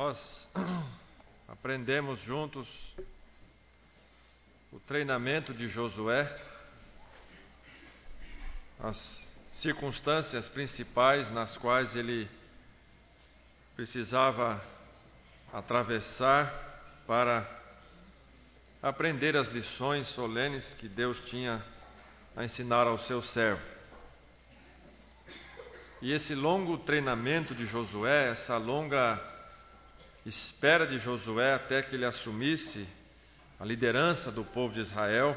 Nós aprendemos juntos o treinamento de Josué, as circunstâncias principais nas quais ele precisava atravessar para aprender as lições solenes que Deus tinha a ensinar ao seu servo. E esse longo treinamento de Josué, essa longa espera de Josué até que ele assumisse a liderança do povo de Israel,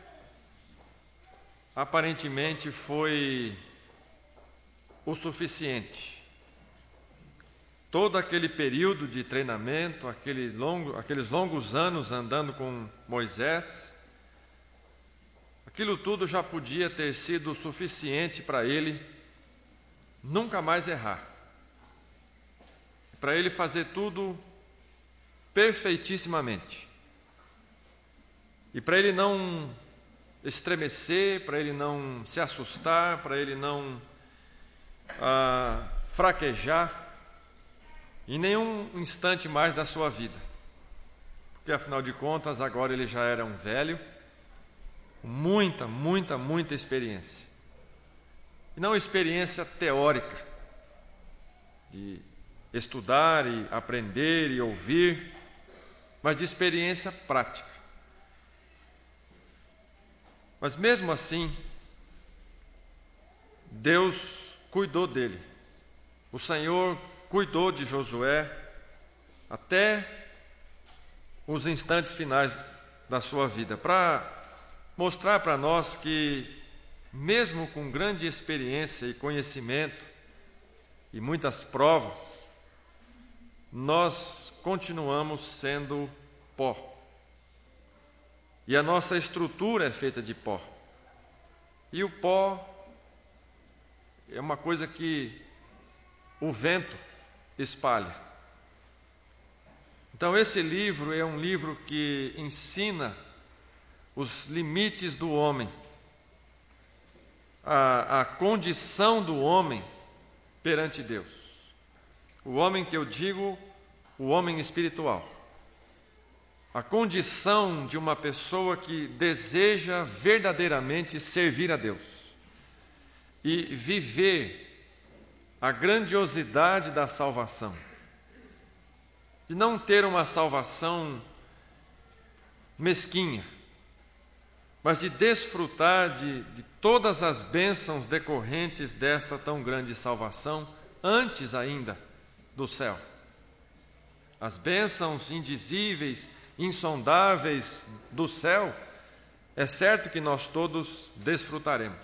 aparentemente foi o suficiente. Todo aquele período de treinamento, aqueles longos anos andando com Moisés, aquilo tudo já podia ter sido suficiente para ele nunca mais errar, para ele fazer tudo perfeitissimamente, e para ele não estremecer, para ele não se assustar, para ele não fraquejar em nenhum instante mais da sua vida, porque afinal de contas agora ele já era um velho, com muita experiência. E não experiência teórica, de estudar e aprender e ouvir, mas de experiência prática. Mas mesmo assim, Deus cuidou dele. O Senhor cuidou de Josué até os instantes finais da sua vida, para mostrar para nós que, mesmo com grande experiência e conhecimento e muitas provas, nós continuamos sendo pó. E a nossa estrutura é feita de pó. E o pó é uma coisa que o vento espalha. Então esse livro é um livro que ensina os limites do homem, a condição do homem perante Deus. O homem que eu digo, o homem espiritual. A condição de uma pessoa que deseja verdadeiramente servir a Deus e viver a grandiosidade da salvação. De não ter uma salvação mesquinha, mas de desfrutar de todas as bênçãos decorrentes desta tão grande salvação, antes ainda do céu. As bênçãos indizíveis, insondáveis do céu, é certo que nós todos desfrutaremos.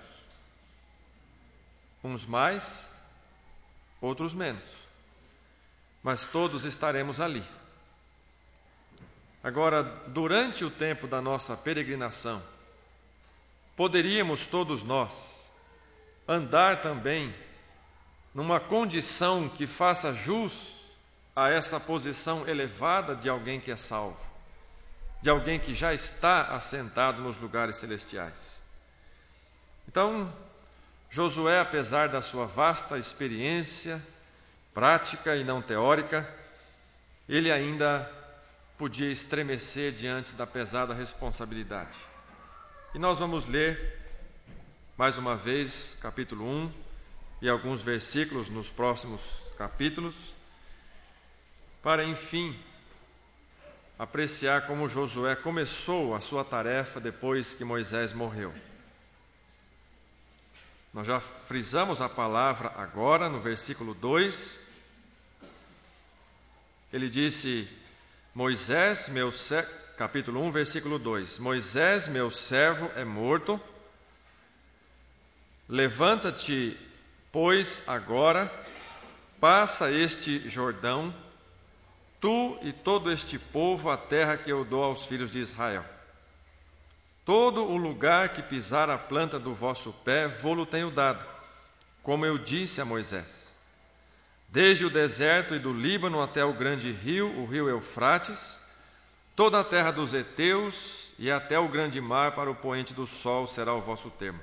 Uns mais, outros menos, mas todos estaremos ali. Agora, durante o tempo da nossa peregrinação, poderíamos todos nós andar também numa condição que faça jus a essa posição elevada de alguém que é salvo, de alguém que já está assentado nos lugares celestiais. Então, Josué, apesar da sua vasta experiência prática e não teórica, ele ainda podia estremecer diante da pesada responsabilidade. E nós vamos ler, mais uma vez, capítulo 1 e alguns versículos nos próximos capítulos, para, enfim, apreciar como Josué começou a sua tarefa depois que Moisés morreu. Nós já frisamos a palavra agora, no versículo 2. Ele disse, Moisés, meu servo, capítulo 1, versículo 2. Moisés, meu servo, é morto. Levanta-te, pois, agora, passa este Jordão, tu e todo este povo, a terra que eu dou aos filhos de Israel. Todo o lugar que pisar a planta do vosso pé, vô-lo tenho dado, como eu disse a Moisés. Desde o deserto e do Líbano até o grande rio, o rio Eufrates, toda a terra dos heteus e até o grande mar para o poente do sol será o vosso termo.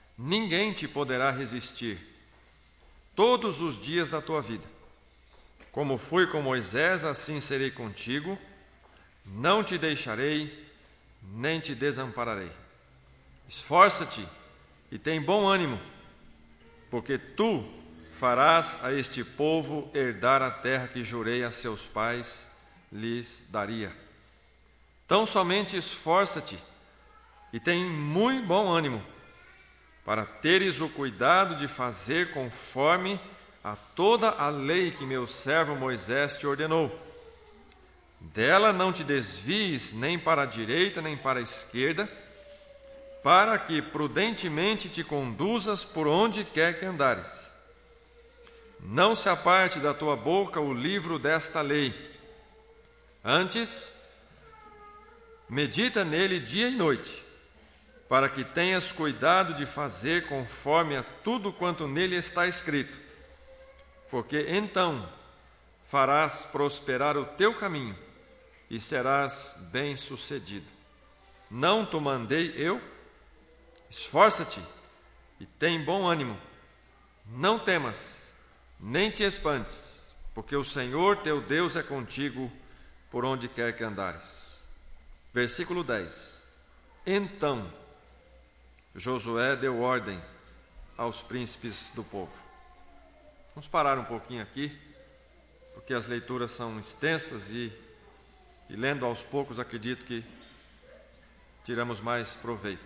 Ninguém te poderá resistir todos os dias da tua vida. Como fui com Moisés, assim serei contigo. Não te deixarei, nem te desampararei. Esforça-te e tem bom ânimo, porque tu farás a este povo herdar a terra que jurei a seus pais lhes daria. Tão somente esforça-te e tem muito bom ânimo, para teres o cuidado de fazer conforme a toda a lei que meu servo Moisés te ordenou. Dela não te desvies nem para a direita nem para a esquerda, para que prudentemente te conduzas por onde quer que andares. Não se aparte da tua boca o livro desta lei. Antes, medita nele dia e noite, para que tenhas cuidado de fazer conforme a tudo quanto nele está escrito, porque então farás prosperar o teu caminho e serás bem-sucedido. Não te mandei eu? Esforça-te e tem bom ânimo. Não temas, nem te espantes, porque o Senhor teu Deus é contigo por onde quer que andares. Versículo 10. Então Josué deu ordem aos príncipes do povo. Vamos parar um pouquinho aqui, porque as leituras são extensas e lendo aos poucos acredito que tiramos mais proveito.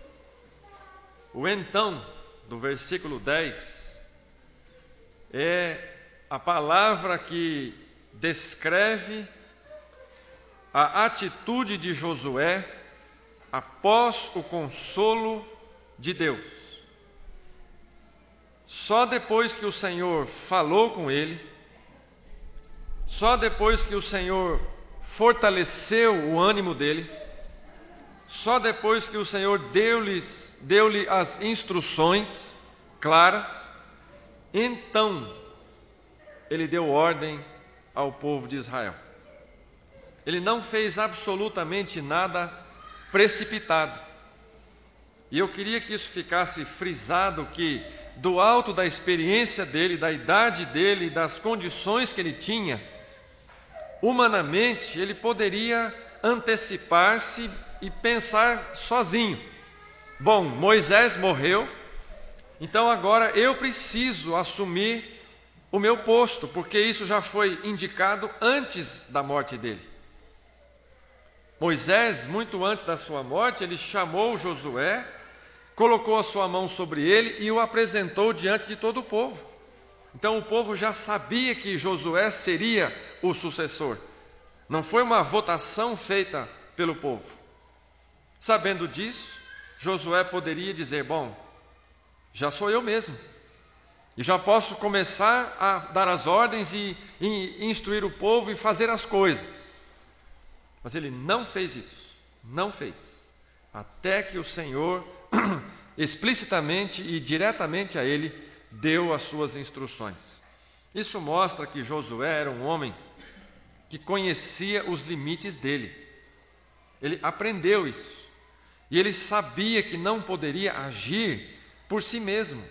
O então, do versículo 10, é a palavra que descreve a atitude de Josué após o consolo de Deus. Só depois que o Senhor falou com ele, só depois que o Senhor fortaleceu o ânimo dele, só depois que o Senhor deu-lhe as instruções claras, então ele deu ordem ao povo de Israel. Ele não fez absolutamente nada precipitado. E eu queria que isso ficasse frisado, que do alto da experiência dele, da idade dele, das condições que ele tinha, humanamente ele poderia antecipar-se e pensar sozinho. Bom, Moisés morreu, então agora eu preciso assumir o meu posto, porque isso já foi indicado antes da morte dele. Moisés, muito antes da sua morte, ele chamou Josué, colocou a sua mão sobre ele e o apresentou diante de todo o povo. Então o povo já sabia que Josué seria o sucessor. Não foi uma votação feita pelo povo. Sabendo disso, Josué poderia dizer: bom, já sou eu mesmo, e já posso começar a dar as ordens e instruir o povo e fazer as coisas. Mas ele não fez isso, não fez, até que o Senhor explicitamente e diretamente a ele deu as suas instruções. Isso mostra que Josué era um homem que conhecia os limites dele. Ele aprendeu isso. E ele sabia que não poderia agir por si mesmo.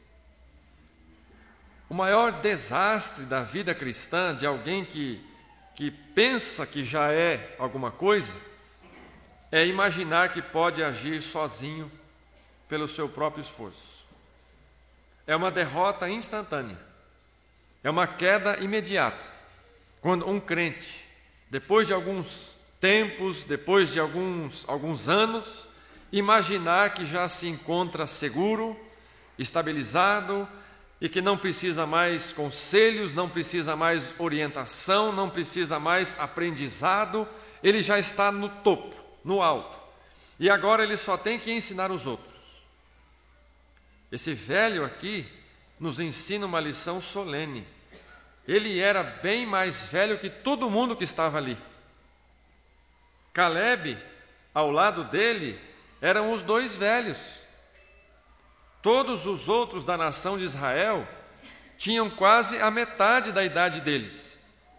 O maior desastre da vida cristã, de alguém que pensa que já é alguma coisa, é imaginar que pode agir sozinho pelo seu próprio esforço. É uma derrota instantânea. É uma queda imediata. Quando um crente, depois de alguns tempos, depois de alguns anos, imaginar que já se encontra seguro, estabilizado e que não precisa mais conselhos, não precisa mais orientação, não precisa mais aprendizado, ele já está no topo, no alto. E agora ele só tem que ensinar os outros. Esse velho aqui nos ensina uma lição solene. Ele era bem mais velho que todo mundo que estava ali. Calebe, ao lado dele, eram os dois velhos. Todos os outros da nação de Israel tinham quase a metade da idade deles.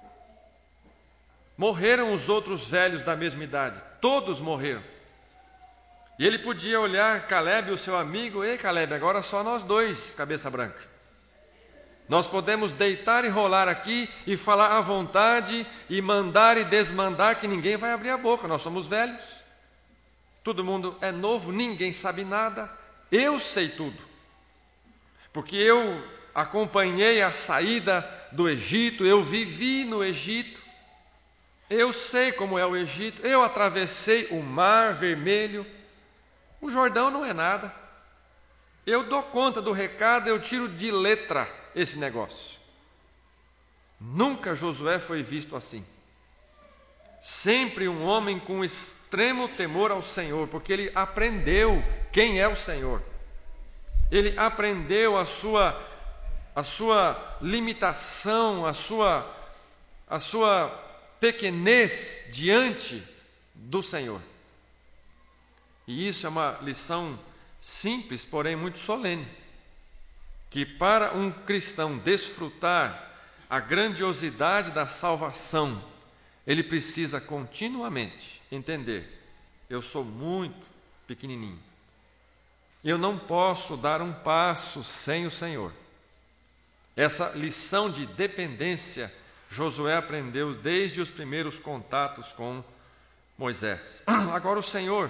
Morreram os outros velhos da mesma idade, todos morreram. E ele podia olhar Calebe, o seu amigo: ei, Calebe, agora só nós dois, cabeça branca. Nós podemos deitar e rolar aqui e falar à vontade e mandar e desmandar que ninguém vai abrir a boca. Nós somos velhos. Todo mundo é novo, ninguém sabe nada. Eu sei tudo. Porque eu acompanhei a saída do Egito, eu vivi no Egito. Eu sei como é o Egito. Eu atravessei o Mar Vermelho. O Jordão não é nada. Eu dou conta do recado, eu tiro de letra esse negócio. Nunca Josué foi visto assim. Sempre um homem com extremo temor ao Senhor, porque ele aprendeu quem é o Senhor. Ele aprendeu a sua limitação, a sua pequenez diante do Senhor. E isso é uma lição simples, porém muito solene, que para um cristão desfrutar a grandiosidade da salvação, ele precisa continuamente entender: eu sou muito pequenininho, eu não posso dar um passo sem o Senhor. Essa lição de dependência Josué aprendeu desde os primeiros contatos com Moisés. Agora o Senhor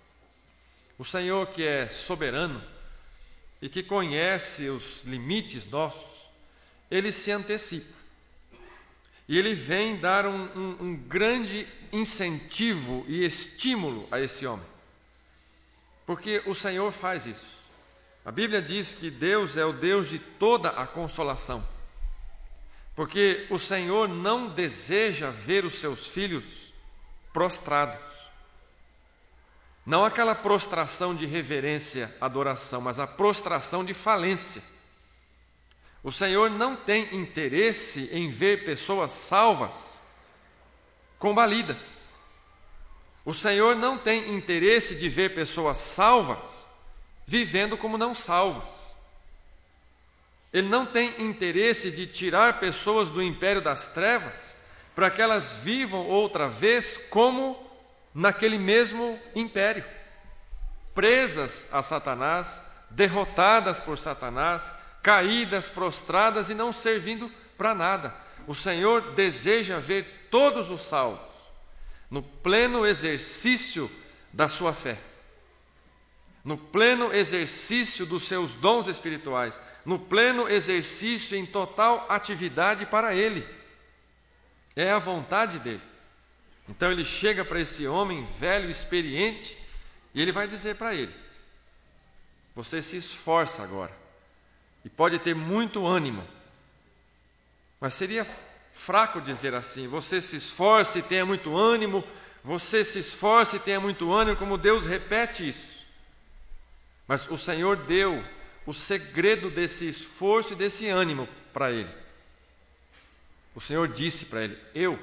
que é soberano e que conhece os limites nossos, ele se antecipa. E ele vem dar um grande incentivo e estímulo a esse homem. Porque o Senhor faz isso. A Bíblia diz que Deus é o Deus de toda a consolação. Porque o Senhor não deseja ver os seus filhos prostrados. Não aquela prostração de reverência, adoração, mas a prostração de falência. O Senhor não tem interesse em ver pessoas salvas combalidas. O Senhor não tem interesse de ver pessoas salvas vivendo como não salvas. Ele não tem interesse de tirar pessoas do império das trevas para que elas vivam outra vez como naquele mesmo império, presas a Satanás, derrotadas por Satanás, caídas, prostradas e não servindo para nada. O Senhor deseja ver todos os salvos no pleno exercício da sua fé, no pleno exercício dos seus dons espirituais, no pleno exercício em total atividade para Ele. É a vontade dele. Então ele chega para esse homem velho, experiente, e ele vai dizer para ele: você se esforça agora, e pode ter muito ânimo, mas seria fraco dizer assim: você se esforça e tenha muito ânimo, você se esforça e tenha muito ânimo, como Deus repete isso. Mas o Senhor deu o segredo desse esforço e desse ânimo para ele. O Senhor disse para ele: eu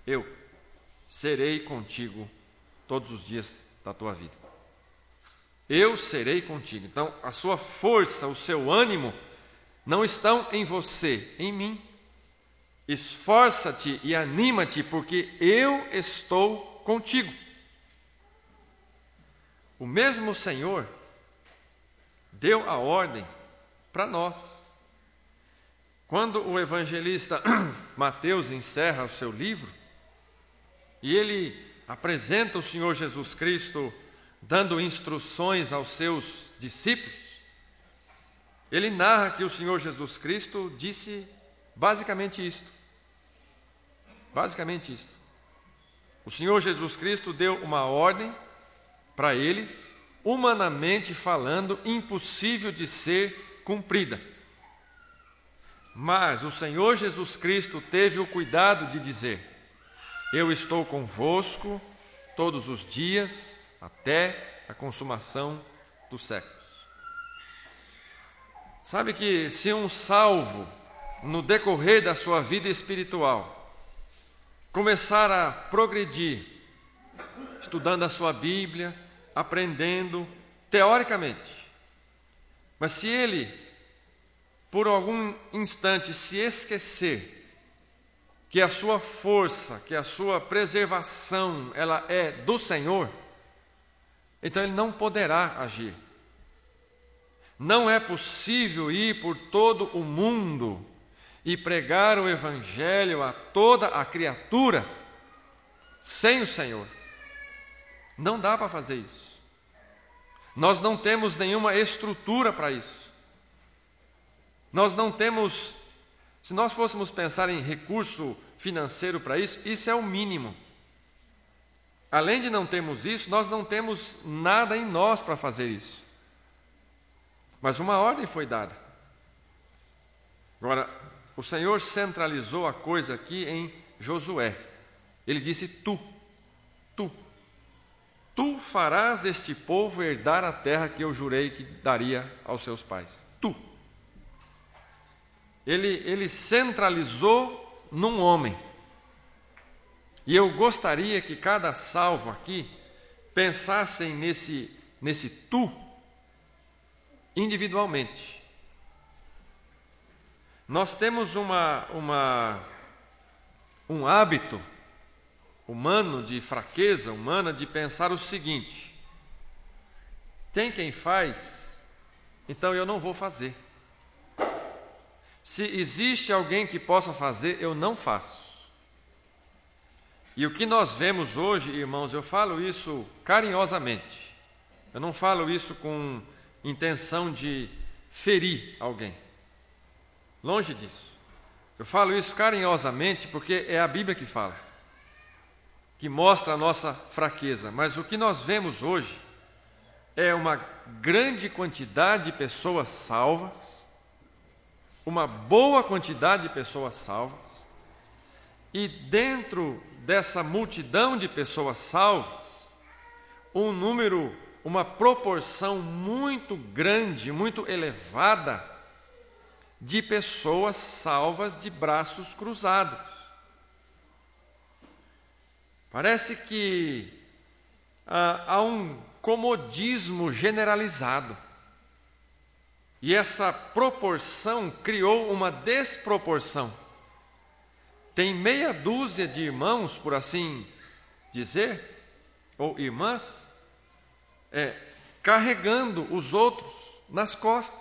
serei contigo todos os dias da tua vida. Eu serei contigo. Então, a sua força, o seu ânimo não estão em você, em mim. Esforça-te e anima-te, porque eu estou contigo. O mesmo Senhor deu a ordem para nós. Quando o evangelista Mateus encerra o seu livro, e ele apresenta o Senhor Jesus Cristo dando instruções aos seus discípulos, ele narra que o Senhor Jesus Cristo disse basicamente isto. Basicamente isto. O Senhor Jesus Cristo deu uma ordem para eles, humanamente falando, impossível de ser cumprida. Mas o Senhor Jesus Cristo teve o cuidado de dizer: eu estou convosco todos os dias, até a consumação dos séculos. Sabe que se um salvo, no decorrer da sua vida espiritual, começar a progredir, estudando a sua Bíblia, aprendendo teoricamente, mas se ele, por algum instante, se esquecer que a sua força, que a sua preservação, ela é do Senhor, então ele não poderá agir. Não é possível ir por todo o mundo e pregar o Evangelho a toda a criatura sem o Senhor. Não dá para fazer isso. Nós não temos nenhuma estrutura para isso. Nós não temos, se nós fôssemos pensar em recurso financeiro para isso, isso é o mínimo. Além de não termos isso, nós não temos nada em nós para fazer isso. Mas uma ordem foi dada. Agora, o Senhor centralizou a coisa aqui em Josué. Ele disse: tu farás este povo herdar a terra que eu jurei que daria aos seus pais. Tu. Ele centralizou num homem. E eu gostaria que cada salvo aqui pensassem nesse tu individualmente. Nós temos um hábito humano de fraqueza humana de pensar o seguinte: tem quem faz, então eu não vou fazer. Se existe alguém que possa fazer, eu não faço. E o que nós vemos hoje, irmãos, eu falo isso carinhosamente. Eu não falo isso com intenção de ferir alguém. Longe disso. Eu falo isso carinhosamente porque é a Bíblia que fala, que mostra a nossa fraqueza. Mas o que nós vemos hoje é uma grande quantidade de pessoas salvas, uma boa quantidade de pessoas salvas, e dentro dessa multidão de pessoas salvas, uma proporção muito grande, muito elevada, de pessoas salvas de braços cruzados. Parece que há um comodismo generalizado. E essa proporção criou uma desproporção. Tem meia dúzia de irmãos, por assim dizer, ou irmãs, carregando os outros nas costas.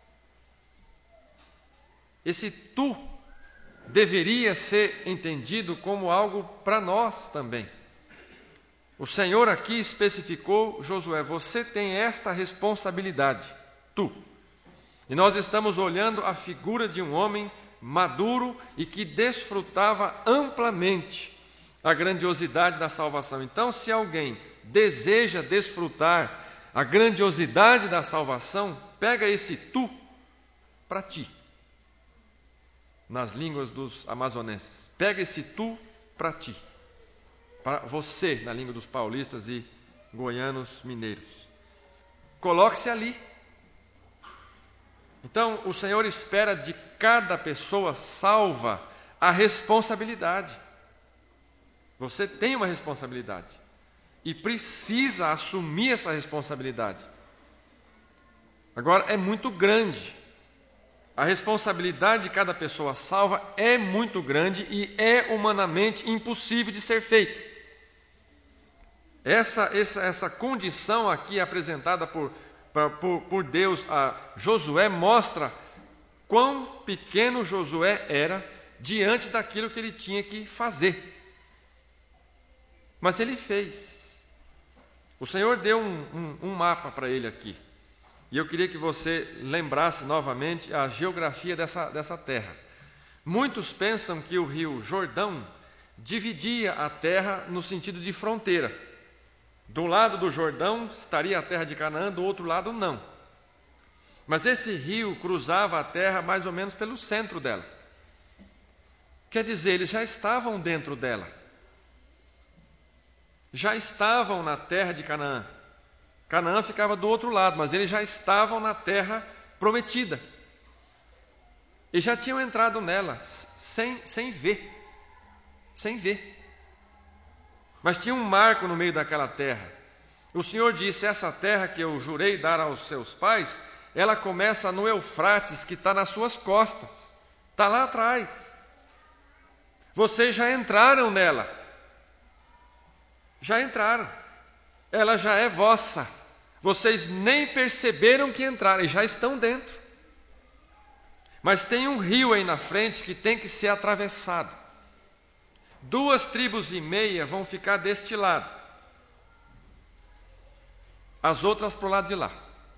Esse tu deveria ser entendido como algo para nós também. O Senhor aqui especificou: Josué, você tem esta responsabilidade, tu. E nós estamos olhando a figura de um homem maduro e que desfrutava amplamente a grandiosidade da salvação. Então, se alguém deseja desfrutar a grandiosidade da salvação, pega esse tu para ti. Nas línguas dos amazonenses, pega esse tu para ti, para você, na língua dos paulistas e goianos mineiros. Coloque-se ali. Então, o Senhor espera de cada pessoa salva a responsabilidade. Você tem uma responsabilidade e precisa assumir essa responsabilidade. Agora, é muito grande. A responsabilidade de cada pessoa salva é muito grande e é humanamente impossível de ser feita. Essa condição aqui apresentada por Deus a Josué mostra quão pequeno Josué era diante daquilo que ele tinha que fazer. Mas ele fez. O Senhor deu um mapa para ele aqui. E eu queria que você lembrasse novamente a geografia dessa terra. Muitos pensam que o rio Jordão dividia a terra no sentido de fronteira. Do lado do Jordão estaria a terra de Canaã, do outro lado não. Mas esse rio cruzava a terra mais ou menos pelo centro dela. Quer dizer, eles já estavam dentro dela. Já estavam na terra de Canaã. Canaã ficava do outro lado, mas eles já estavam na terra prometida. E já tinham entrado nela sem ver. Sem ver. Mas tinha um marco no meio daquela terra. O Senhor disse: essa terra que eu jurei dar aos seus pais, ela começa no Eufrates, que está nas suas costas. Está lá atrás. Vocês já entraram nela. Já entraram. Ela já é vossa. vocês nem perceberam que entraram e já estão dentro. Mas tem um rio aí na frente que tem que ser atravessado. 2,5 tribos vão ficar deste lado, as outras para o lado de lá.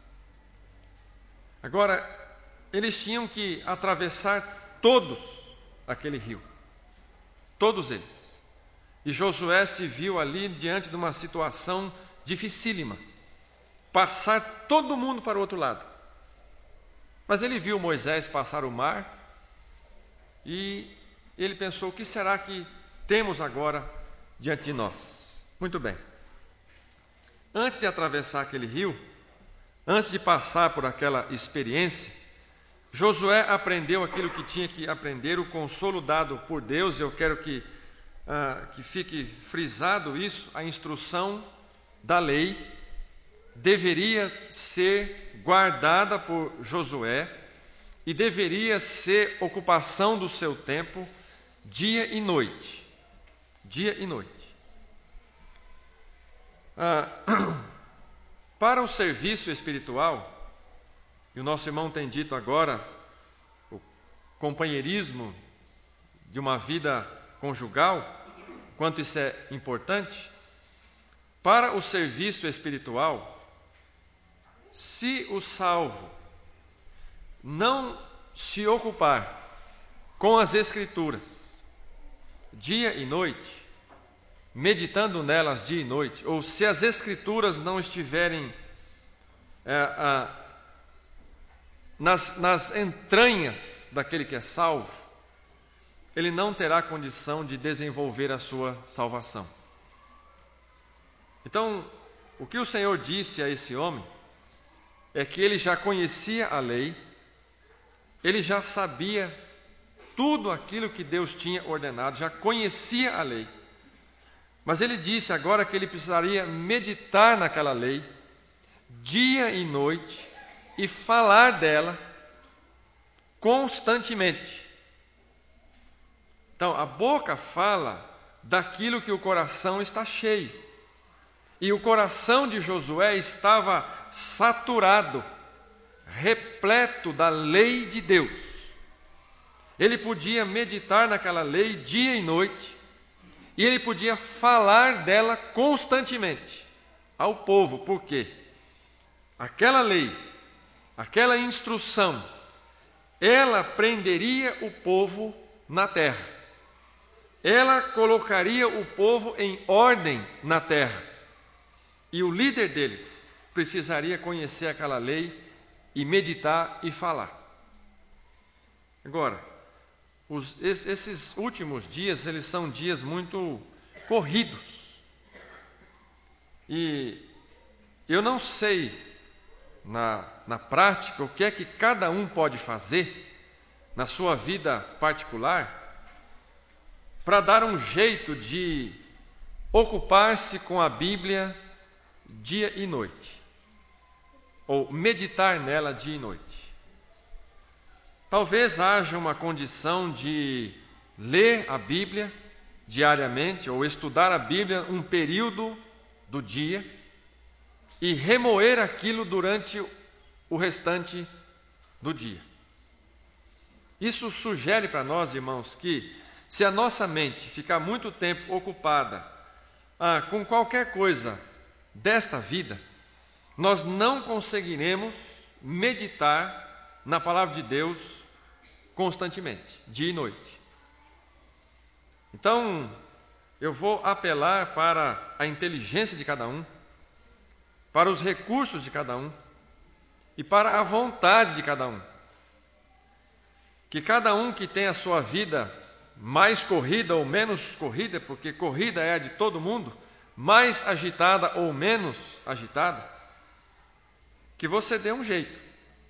Agora, eles tinham que atravessar todos aquele rio, todos eles. E Josué se viu ali diante de uma situação dificílima, passar todo mundo para o outro lado. Mas ele viu Moisés passar o mar e ele pensou: o que será que temos agora diante de nós? Muito bem. Antes de atravessar aquele rio, antes de passar por aquela experiência, Josué aprendeu aquilo que tinha que aprender, o consolo dado por Deus. Eu quero que fique frisado isso: a instrução da lei deveria ser guardada por Josué e deveria ser ocupação do seu tempo dia e noite. Dia e noite. Para o serviço espiritual, e o nosso irmão tem dito agora, o companheirismo de uma vida conjugal, quanto isso é importante. Para o serviço espiritual, se o salvo não se ocupar com as Escrituras dia e noite, meditando nelas dia e noite, ou se as Escrituras não estiverem nas entranhas daquele que é salvo, ele não terá condição de desenvolver a sua salvação. Então, o que o Senhor disse a esse homem é que ele já conhecia a lei, ele já sabia tudo aquilo que Deus tinha ordenado, já conhecia a lei. Mas ele disse agora que ele precisaria meditar naquela lei, dia e noite, e falar dela constantemente. Então, a boca fala daquilo que o coração está cheio. E o coração de Josué estava saturado, repleto da lei de Deus. Ele podia meditar naquela lei dia e noite, e ele podia falar dela constantemente ao povo. Por quê? Aquela lei, aquela instrução, ela prenderia o povo na terra. Ela colocaria o povo em ordem na terra. E o líder deles precisaria conhecer aquela lei e meditar e falar. Agora, esses últimos dias, eles são dias muito corridos. E eu não sei, na prática, o que é que cada um pode fazer na sua vida particular para dar um jeito de ocupar-se com a Bíblia dia e noite, ou meditar nela dia e noite. Talvez haja uma condição de ler a Bíblia diariamente, ou estudar a Bíblia um período do dia, e remoer aquilo durante o restante do dia. Isso sugere para nós, irmãos, que se a nossa mente ficar muito tempo ocupada com qualquer coisa desta vida, nós não conseguiremos meditar na palavra de Deus constantemente, dia e noite. Então, eu vou apelar para a inteligência de cada um, para os recursos de cada um e para a vontade de cada um. Que cada um que tem a sua vida mais corrida ou menos corrida, porque corrida é a de todo mundo, mais agitada ou menos agitada, que você dê um jeito.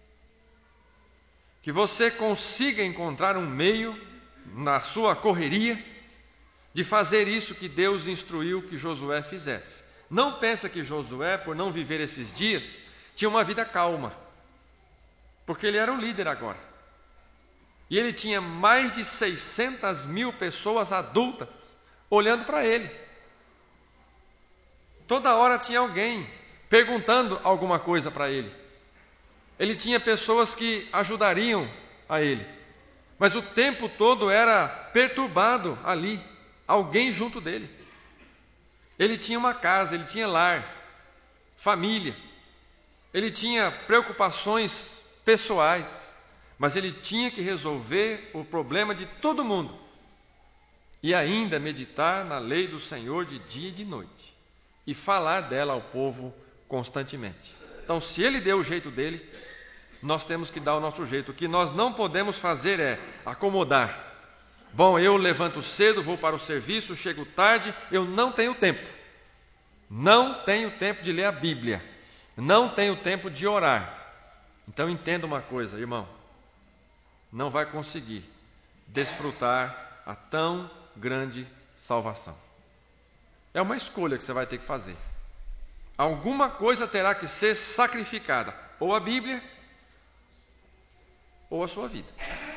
Que você consiga encontrar um meio na sua correria de fazer isso que Deus instruiu que Josué fizesse. Não pensa que Josué, por não viver esses dias, tinha uma vida calma, porque ele era o líder agora. E ele tinha mais de 600.000 pessoas adultas olhando para ele. Toda hora tinha alguém perguntando alguma coisa para ele. Ele tinha pessoas que ajudariam a ele, mas o tempo todo era perturbado ali, alguém junto dele. Ele tinha uma casa, ele tinha lar, família, ele tinha preocupações pessoais, mas ele tinha que resolver o problema de todo mundo e ainda meditar na lei do Senhor de dia e de noite e falar dela ao povo constantemente. Então, se ele deu o jeito dele, nós temos que dar o nosso jeito. O que nós não podemos fazer é acomodar. Bom, eu levanto cedo, vou para o serviço, chego tarde, eu não tenho tempo. Não tenho tempo de ler a Bíblia. Não tenho tempo de orar. Então entenda uma coisa, irmão. Não vai conseguir desfrutar a tão grande salvação. É uma escolha que você vai ter que fazer. Alguma coisa terá que ser sacrificada. Ou a Bíblia, ou a sua vida.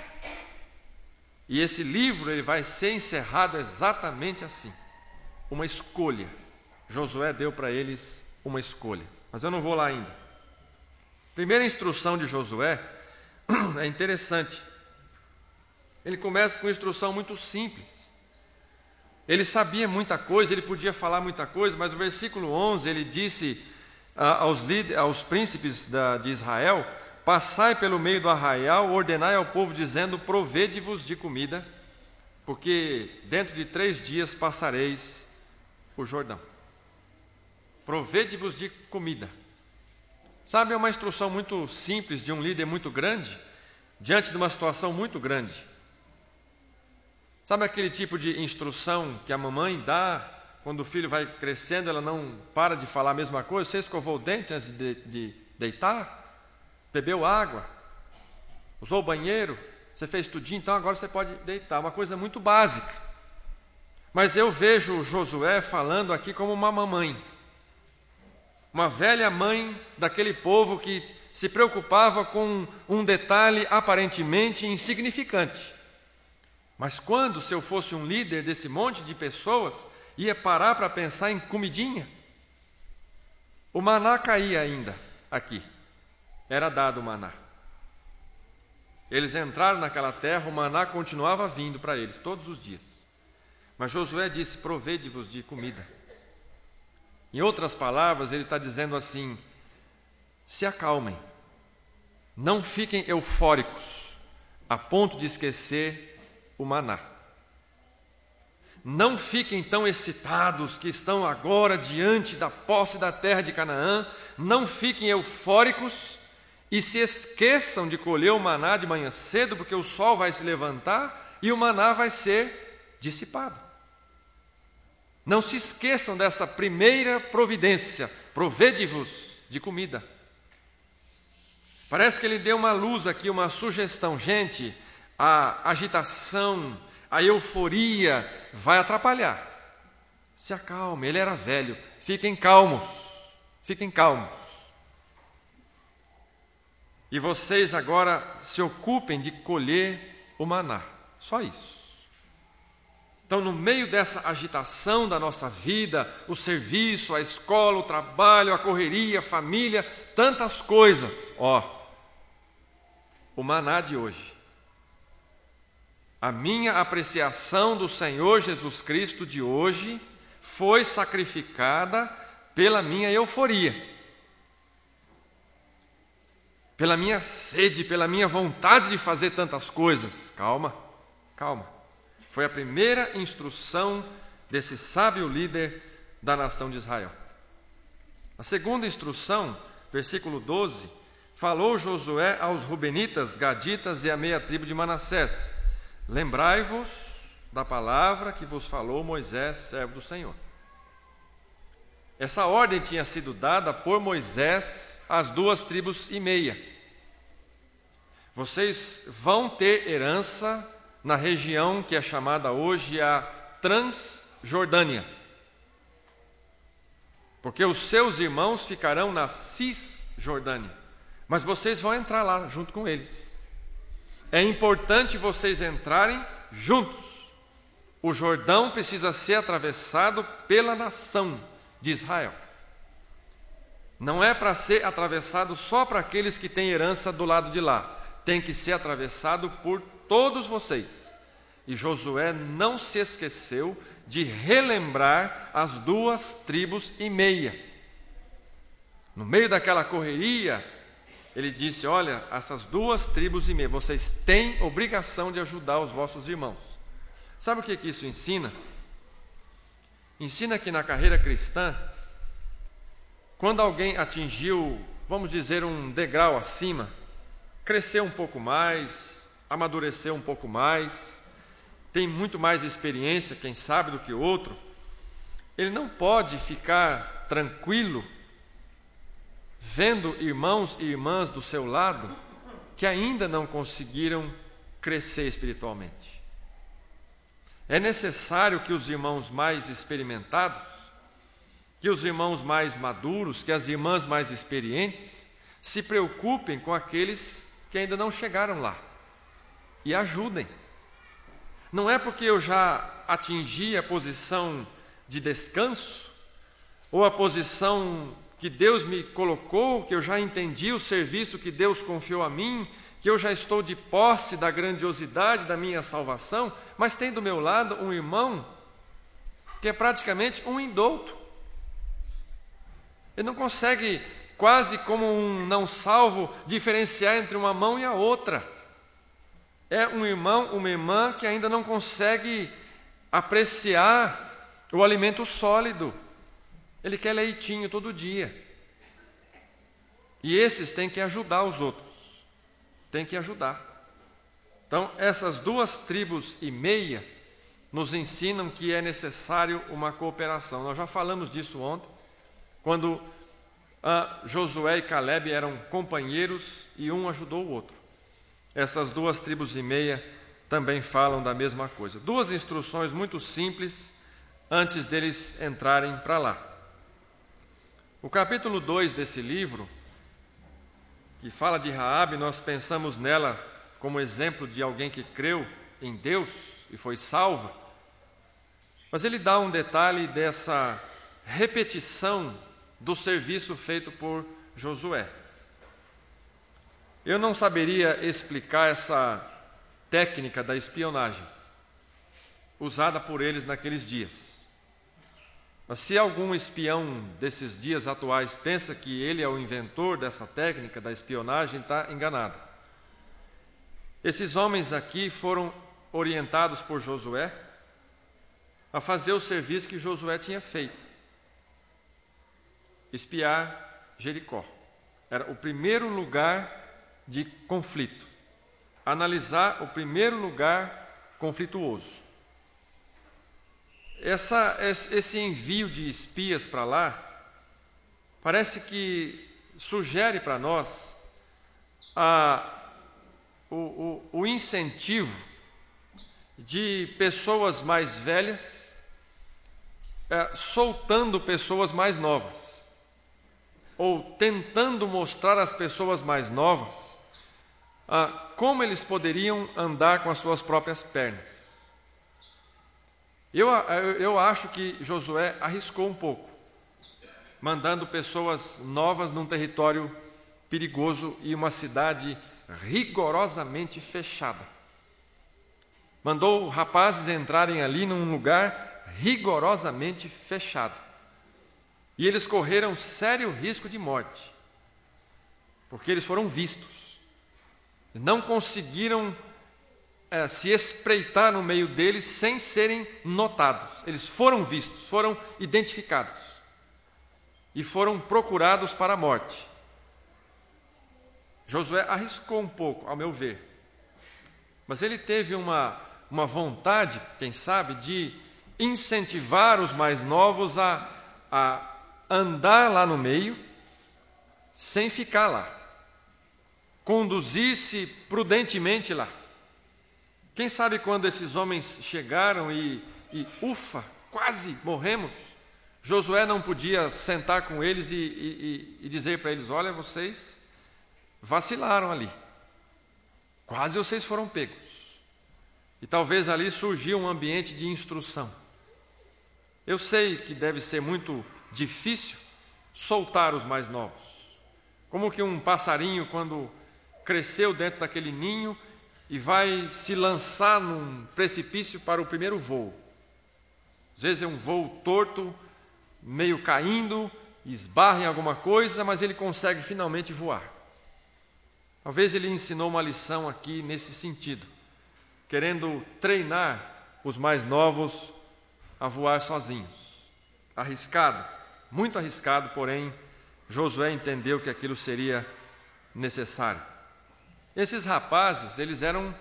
E esse livro ele vai ser encerrado exatamente assim. Uma escolha. Josué deu para eles uma escolha. Mas eu não vou lá ainda. Primeira instrução de Josué é interessante. Ele começa com uma instrução muito simples. Ele sabia muita coisa, ele podia falar muita coisa, mas o versículo 11 ele disse aos príncipes de Israel: passai pelo meio do arraial, ordenai ao povo, dizendo: provede-vos de comida, porque dentro de 3 dias passareis o Jordão. Provede-vos de comida. Sabe, é uma instrução muito simples de um líder muito grande, diante de uma situação muito grande. Sabe aquele tipo de instrução que a mamãe dá quando o filho vai crescendo, ela não para de falar a mesma coisa? Você escovou o dente antes de deitar? Bebeu água? Usou o banheiro? Você fez tudinho, então agora você pode deitar. Uma coisa muito básica. Mas eu vejo Josué falando aqui como uma mamãe. Uma velha mãe daquele povo que se preocupava com um detalhe aparentemente insignificante. Mas quando, se eu fosse um líder desse monte de pessoas, ia parar para pensar em comidinha? O maná caía ainda aqui. Era dado o maná. Eles entraram naquela terra, o maná continuava vindo para eles todos os dias. Mas Josué disse: provede-vos de comida. Em outras palavras, ele está dizendo assim: se acalmem, não fiquem eufóricos a ponto de esquecer o maná. Não fiquem tão excitados que estão agora diante da posse da terra de Canaã. Não fiquem eufóricos e se esqueçam de colher o maná de manhã cedo, porque o sol vai se levantar e o maná vai ser dissipado. Não se esqueçam dessa primeira providência: provede-vos de comida. Parece que ele deu uma luz aqui, uma sugestão. Gente, a agitação, a euforia vai atrapalhar. Se acalme, ele era velho. Fiquem calmos, fiquem calmos. E vocês agora se ocupem de colher o maná. Só isso. Então, no meio dessa agitação da nossa vida, o serviço, a escola, o trabalho, a correria, a família, tantas coisas, o maná de hoje. A minha apreciação do Senhor Jesus Cristo de hoje foi sacrificada pela minha euforia, pela minha sede, pela minha vontade de fazer tantas coisas. Calma, calma. Foi a primeira instrução desse sábio líder da nação de Israel. A segunda instrução, versículo 12, falou Josué aos rubenitas, gaditas e à meia tribo de Manassés: lembrai-vos da palavra que vos falou Moisés, servo do Senhor. Essa ordem tinha sido dada por Moisés às 2 tribos e meia. Vocês vão ter herança na região que é chamada hoje a Transjordânia, porque os seus irmãos ficarão na Cisjordânia, mas vocês vão entrar lá junto com eles. É importante vocês entrarem juntos. O Jordão precisa ser atravessado pela nação de Israel. Não é para ser atravessado só para aqueles que têm herança do lado de lá. Tem que ser atravessado por todos vocês. E Josué não se esqueceu de relembrar as 2,5 tribos. No meio daquela correria, ele disse: olha, essas 2,5 tribos, vocês têm obrigação de ajudar os vossos irmãos. Sabe o que isso ensina? Ensina que na carreira cristã, quando alguém atingiu, vamos dizer, um degrau acima, cresceu um pouco mais, amadureceu um pouco mais, tem muito mais experiência, quem sabe, do que outro, ele não pode ficar tranquilo vendo irmãos e irmãs do seu lado que ainda não conseguiram crescer espiritualmente. É necessário que os irmãos mais experimentados, que os irmãos mais maduros, que as irmãs mais experientes, se preocupem com aqueles que ainda não chegaram lá e ajudem. Não é porque eu já atingi a posição de descanso, ou a posição que Deus me colocou, que eu já entendi o serviço que Deus confiou a mim, que eu já estou de posse da grandiosidade da minha salvação, mas tem do meu lado um irmão que é praticamente um indouto. Ele não consegue, quase como um não salvo, diferenciar entre uma mão e a outra. É um irmão, uma irmã que ainda não consegue apreciar o alimento sólido. Ele quer leitinho todo dia. E esses têm que ajudar os outros. Tem que ajudar. Então, essas 2,5 tribos nos ensinam que é necessário uma cooperação. Nós já falamos disso ontem, quando Josué e Calebe eram companheiros e um ajudou o outro. Essas 2,5 tribos também falam da mesma coisa. 2 instruções muito simples antes deles entrarem para lá. O capítulo 2 desse livro, que fala de Raabe, nós pensamos nela como exemplo de alguém que creu em Deus e foi salva. Mas ele dá um detalhe dessa repetição do serviço feito por Josué. Eu não saberia explicar essa técnica da espionagem usada por eles naqueles dias. Mas se algum espião desses dias atuais pensa que ele é o inventor dessa técnica da espionagem, ele está enganado. Esses homens aqui foram orientados por Josué a fazer o serviço que Josué tinha feito: espiar Jericó. Era o primeiro lugar de conflito, analisar o primeiro lugar conflituoso. Esse envio de espias para lá parece que sugere para nós o incentivo de pessoas mais velhas soltando pessoas mais novas, ou tentando mostrar às pessoas mais novas como eles poderiam andar com as suas próprias pernas. Eu acho que Josué arriscou um pouco, mandando pessoas novas num território perigoso e uma cidade rigorosamente fechada. Mandou rapazes entrarem ali num lugar rigorosamente fechado. E eles correram sério risco de morte, porque eles foram vistos. Não conseguiram se espreitar no meio deles sem serem notados. Eles foram vistos, foram identificados e foram procurados para a morte. Josué arriscou um pouco, ao meu ver, mas ele teve uma vontade, quem sabe, de incentivar os mais novos a andar lá no meio sem ficar lá, conduzir-se prudentemente lá. Quem sabe quando esses homens chegaram e ufa, quase morremos, Josué não podia sentar com eles e dizer para eles: olha, vocês vacilaram ali, quase vocês foram pegos. E talvez ali surgiu um ambiente de instrução. Eu sei que deve ser muito difícil soltar os mais novos. Como que um passarinho, quando cresceu dentro daquele ninho e vai se lançar num precipício para o primeiro voo. Às vezes é um voo torto, meio caindo, esbarra em alguma coisa, mas ele consegue finalmente voar. Talvez ele ensinou uma lição aqui nesse sentido, querendo treinar os mais novos a voar sozinhos. Arriscado, muito arriscado, porém, Josué entendeu que aquilo seria necessário. Esses rapazes, eles eram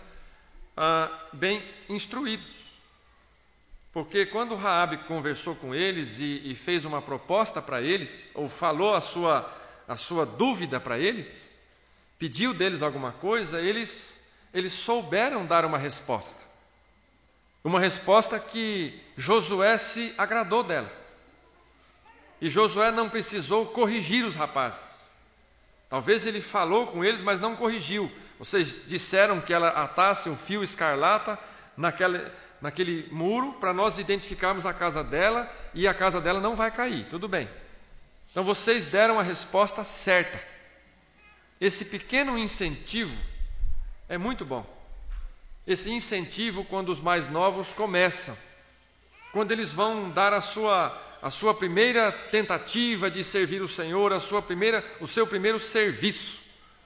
bem instruídos, porque quando Raabe conversou com eles e fez uma proposta para eles, ou falou a sua dúvida para eles, pediu deles alguma coisa, eles souberam dar uma resposta. Uma resposta que Josué se agradou dela. E Josué não precisou corrigir os rapazes. Talvez ele falou com eles, mas não corrigiu. Vocês disseram que ela atasse um fio escarlata naquele muro para nós identificarmos a casa dela e a casa dela não vai cair. Tudo bem. Então vocês deram a resposta certa. Esse pequeno incentivo é muito bom. Esse incentivo quando os mais novos começam, quando eles vão dar a sua primeira tentativa de servir o Senhor, o seu primeiro serviço.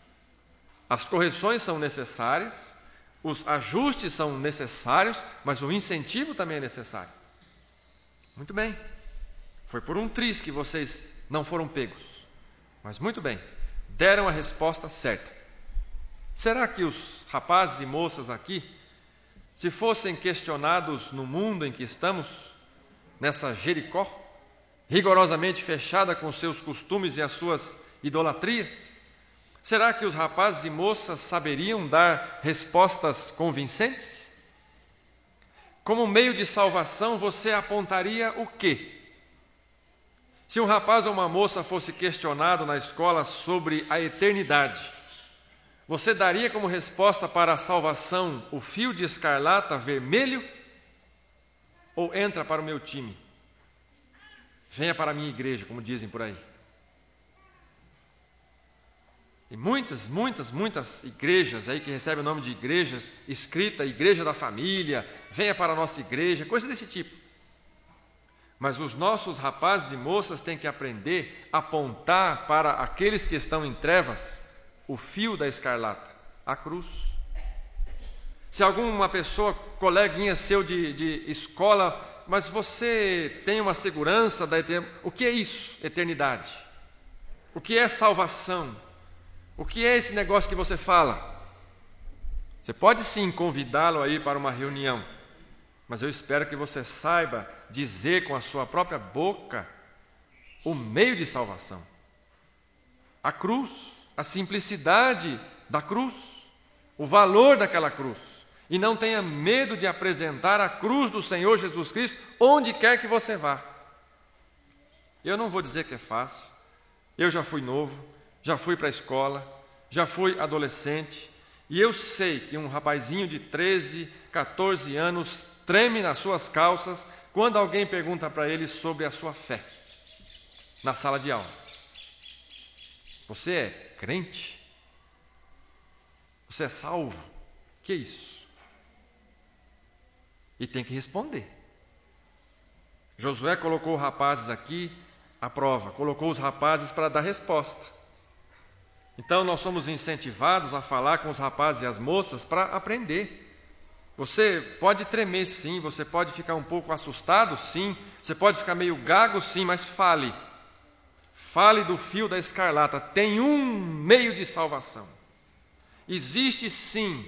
As correções são necessárias, os ajustes são necessários, mas o incentivo também é necessário. Muito bem. Foi por um triz que vocês não foram pegos. Mas muito bem, deram a resposta certa. Será que os rapazes e moças aqui, se fossem questionados no mundo em que estamos, nessa Jericó, rigorosamente fechada com seus costumes e as suas idolatrias, será que os rapazes e moças saberiam dar respostas convincentes? Como meio de salvação, você apontaria o quê? Se um rapaz ou uma moça fosse questionado na escola sobre a eternidade, você daria como resposta para a salvação o fio de escarlata vermelho? Ou entra para o meu time? Venha para a minha igreja, como dizem por aí. E muitas igrejas aí que recebem o nome de igrejas, escrita Igreja da Família, venha para a nossa igreja, coisa desse tipo. Mas os nossos rapazes e moças têm que aprender a apontar para aqueles que estão em trevas o fio da escarlata, a cruz. Se alguma pessoa, coleguinha seu de escola, mas você tem uma segurança da eternidade, o que é isso, eternidade? O que é salvação? O que é esse negócio que você fala? Você pode sim convidá-lo aí para uma reunião, mas eu espero que você saiba dizer com a sua própria boca o meio de salvação. A cruz, a simplicidade da cruz, o valor daquela cruz. E não tenha medo de apresentar a cruz do Senhor Jesus Cristo onde quer que você vá. Eu não vou dizer que é fácil. Eu já fui novo, já fui para a escola, já fui adolescente, e eu sei que um rapazinho de 13, 14 anos treme nas suas calças quando alguém pergunta para ele sobre a sua fé na sala de aula. Você é crente? Você é salvo? Que é isso? E tem que responder. Josué colocou os rapazes aqui à prova, colocou os rapazes para dar resposta. Então nós somos incentivados a falar com os rapazes e as moças para aprender. Você pode tremer sim, você pode ficar um pouco assustado sim, você pode ficar meio gago sim, mas fale. Fale do fio da escarlata, tem um meio de salvação. Existe sim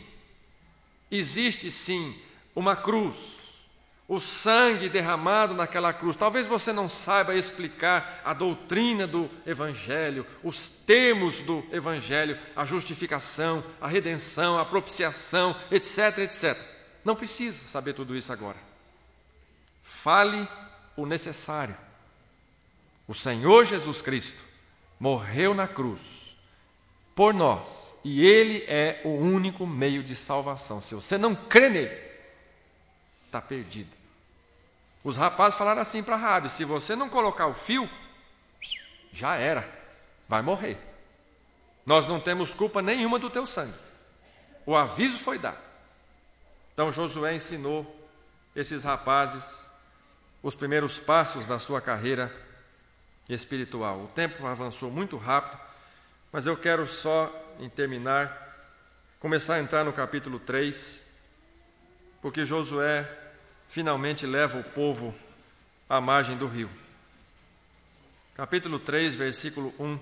uma cruz, o sangue derramado naquela cruz. Talvez você não saiba explicar a doutrina do Evangelho, os termos do Evangelho, a justificação, a redenção, a propiciação, etc, etc. Não precisa saber tudo isso agora. Fale o necessário. O Senhor Jesus Cristo morreu na cruz por nós e Ele é o único meio de salvação. Se você não crê nele, está perdido. Os rapazes falaram assim para Raabe: se você não colocar o fio, já era, vai morrer. Nós não temos culpa nenhuma do teu sangue. O aviso foi dado. Então Josué ensinou esses rapazes os primeiros passos da sua carreira espiritual. O tempo avançou muito rápido, mas eu quero só, em terminar, começar a entrar no capítulo 3, porque Josué finalmente leva o povo à margem do rio. Capítulo 3, versículo 1.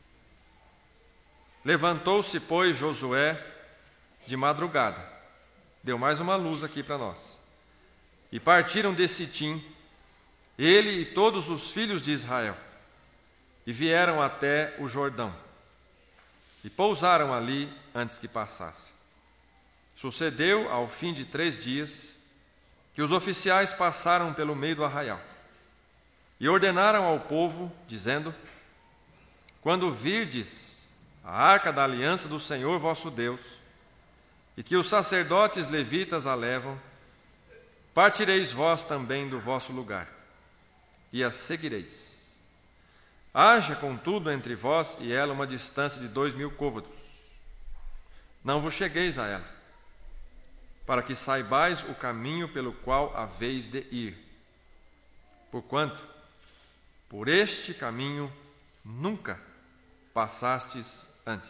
Levantou-se, pois, Josué de madrugada. Deu mais uma luz aqui para nós. E partiram de Sitim, ele e todos os filhos de Israel, e vieram até o Jordão, e pousaram ali antes que passasse. Sucedeu, ao fim de 3 dias, que os oficiais passaram pelo meio do arraial, e ordenaram ao povo, dizendo: quando virdes a arca da aliança do Senhor vosso Deus, e que os sacerdotes levitas a levam, partireis vós também do vosso lugar, e a seguireis. Haja, contudo, entre vós e ela uma distância de 2.000 côvados. Não vos chegueis a ela, para que saibais o caminho pelo qual haveis de ir. Porquanto, por este caminho nunca passastes antes.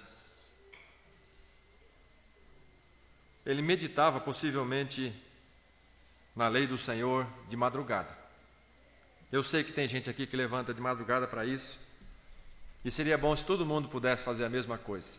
Ele meditava possivelmente na lei do Senhor de madrugada. Eu sei que tem gente aqui que levanta de madrugada para isso, e seria bom se todo mundo pudesse fazer a mesma coisa.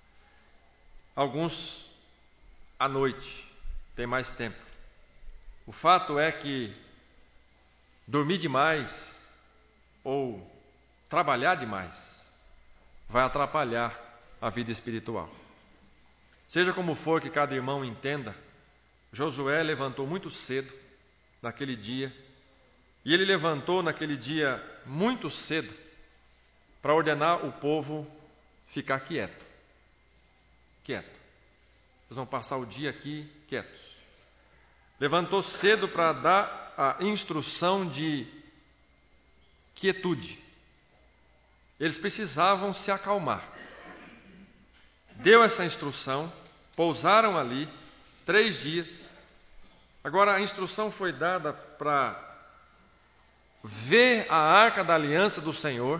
Alguns à noite, tem mais tempo. O fato é que dormir demais ou trabalhar demais vai atrapalhar a vida espiritual. Seja como for que cada irmão entenda, Josué levantou muito cedo naquele dia, e ele levantou naquele dia muito cedo para ordenar o povo ficar quieto. Quieto. Eles vão passar o dia aqui quietos. Levantou cedo para dar a instrução de quietude. Eles precisavam se acalmar. Deu essa instrução, pousaram ali 3 dias. Agora a instrução foi dada para ver a arca da aliança do Senhor,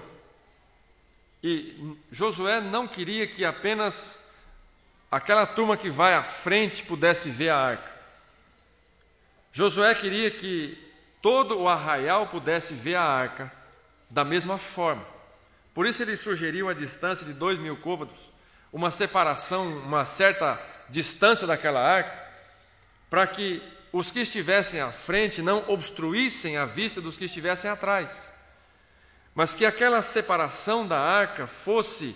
e Josué não queria que apenas aquela turma que vai à frente pudesse ver a arca. Josué queria que todo o arraial pudesse ver a arca da mesma forma. Por isso ele sugeriu a distância de 2.000 côvados, uma separação, uma certa distância daquela arca, para que os que estivessem à frente não obstruíssem a vista dos que estivessem atrás, mas que aquela separação da arca fosse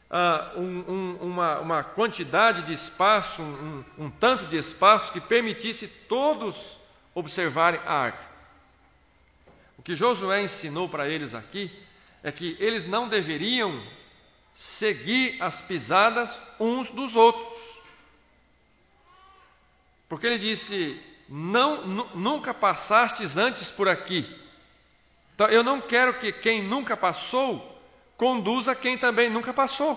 uma quantidade de espaço, um tanto de espaço que permitisse todos observarem a arca. O que Josué ensinou para eles aqui é que eles não deveriam seguir as pisadas uns dos outros, porque ele disse: nunca passastes antes por aqui. Então, eu não quero que quem nunca passou conduza quem também nunca passou.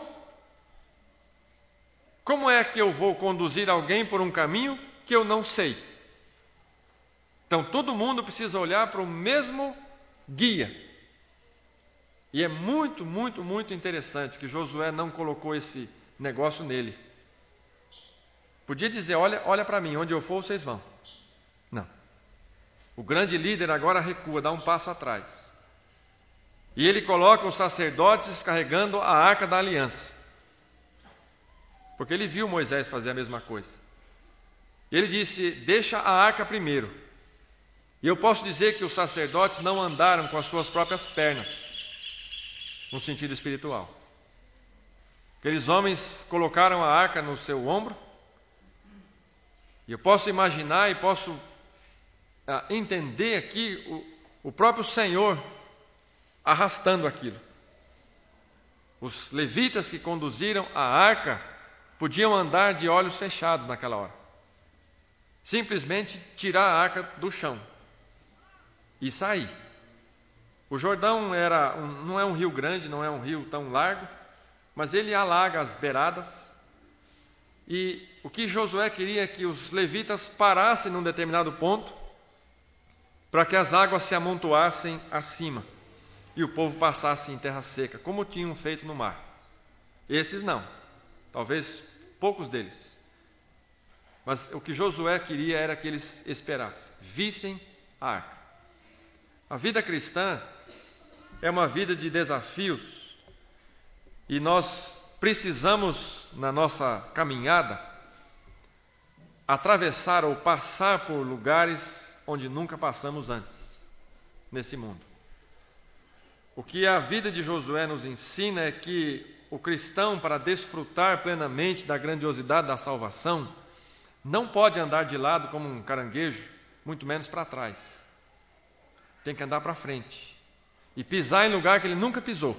Como é que eu vou conduzir alguém por um caminho que eu não sei? Então, todo mundo precisa olhar para o mesmo guia. E é muito, muito, muito interessante que Josué não colocou esse negócio nele. Podia dizer: olha para mim, onde eu for vocês vão. Não. O grande líder agora recua, dá um passo atrás. E ele coloca os sacerdotes carregando a arca da aliança. Porque ele viu Moisés fazer a mesma coisa. Ele disse: deixa a arca primeiro. E eu posso dizer que os sacerdotes não andaram com as suas próprias pernas, no sentido espiritual. Aqueles homens colocaram a arca no seu ombro, e eu posso imaginar e posso entender aqui o próprio Senhor arrastando aquilo. Os levitas que conduziram a arca podiam andar de olhos fechados naquela hora. Simplesmente tirar a arca do chão e sair. O Jordão não é um rio grande, não é um rio tão largo, mas ele alaga as beiradas. E o que Josué queria é que os levitas parassem num determinado ponto, para que as águas se amontoassem acima e o povo passasse em terra seca, como tinham feito no mar. Esses não, talvez poucos deles. Mas o que Josué queria era que eles esperassem, vissem a arca. A vida cristã é uma vida de desafios e nós precisamos, na nossa caminhada, atravessar ou passar por lugares onde nunca passamos antes, nesse mundo. O que a vida de Josué nos ensina é que o cristão, para desfrutar plenamente da grandiosidade da salvação, não pode andar de lado como um caranguejo, muito menos para trás. Tem que andar para frente e pisar em lugar que ele nunca pisou.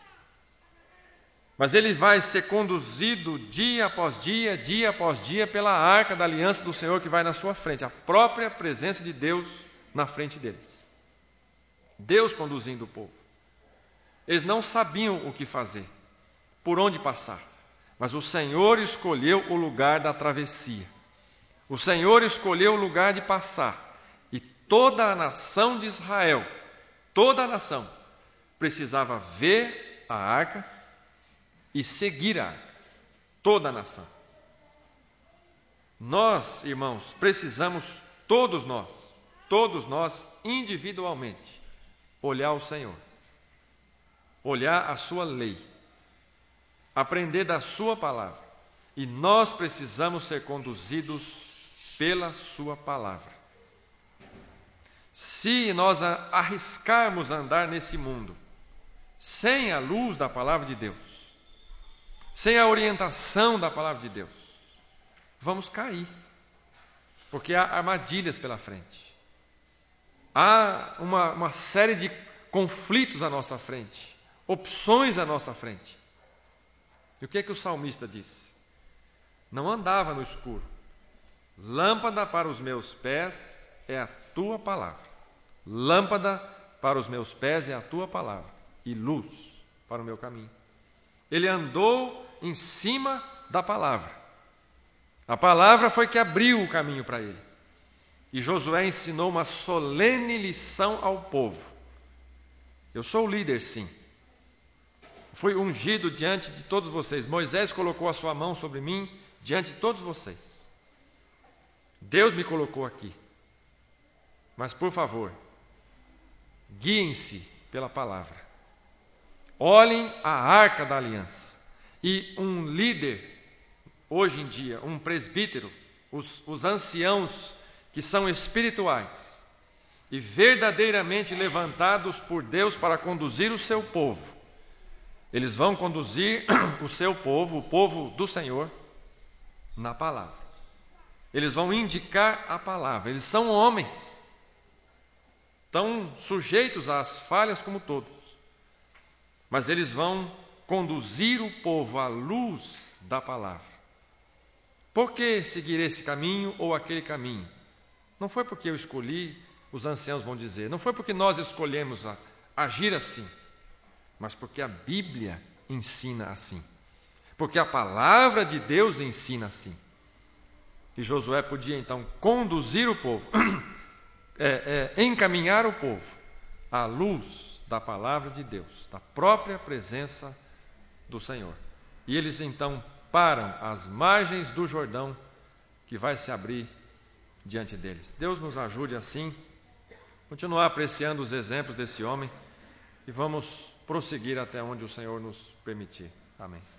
Mas ele vai ser conduzido dia após dia pela arca da aliança do Senhor que vai na sua frente, a própria presença de Deus na frente deles. Deus conduzindo o povo. Eles não sabiam o que fazer, por onde passar, mas o Senhor escolheu o lugar da travessia. O Senhor escolheu o lugar de passar. E toda a nação de Israel, toda a nação, precisava ver a arca e seguir a arca. Toda a nação. Nós, irmãos, precisamos, todos nós, individualmente, olhar o Senhor, olhar a sua lei, aprender da sua palavra. E nós precisamos ser conduzidos pela sua palavra. Se nós arriscarmos andar nesse mundo sem a luz da palavra de Deus, sem a orientação da palavra de Deus, vamos cair, porque há armadilhas pela frente. Há uma série de conflitos à nossa frente, opções à nossa frente. E o que é que o salmista diz? Não andava no escuro. Lâmpada para os meus pés é a tua palavra. Lâmpada para os meus pés é a tua palavra, e luz para o meu caminho. Ele andou em cima da palavra. A palavra foi que abriu o caminho para ele. E Josué ensinou uma solene lição ao povo. Eu sou o líder, sim. Fui ungido diante de todos vocês. Moisés colocou a sua mão sobre mim diante de todos vocês. Deus me colocou aqui. Mas, por favor, guiem-se pela palavra. Olhem a arca da aliança. E um líder, hoje em dia, um presbítero, os anciãos que são espirituais e verdadeiramente levantados por Deus para conduzir o seu povo, eles vão conduzir o seu povo, o povo do Senhor, na palavra. Eles vão indicar a palavra. Eles são homens, tão sujeitos às falhas como todos, mas eles vão conduzir o povo à luz da palavra. Por que seguir esse caminho ou aquele caminho? Não foi porque eu escolhi, os anciãos vão dizer, não foi porque nós escolhemos agir assim, mas porque a Bíblia ensina assim, porque a palavra de Deus ensina assim. E Josué podia então conduzir o povo, encaminhar o povo à luz da palavra de Deus, da própria presença do Senhor. E eles então param às margens do Jordão, que vai se abrir diante deles. Deus nos ajude assim, continuar apreciando os exemplos desse homem, e vamos prosseguir até onde o Senhor nos permitir. Amém.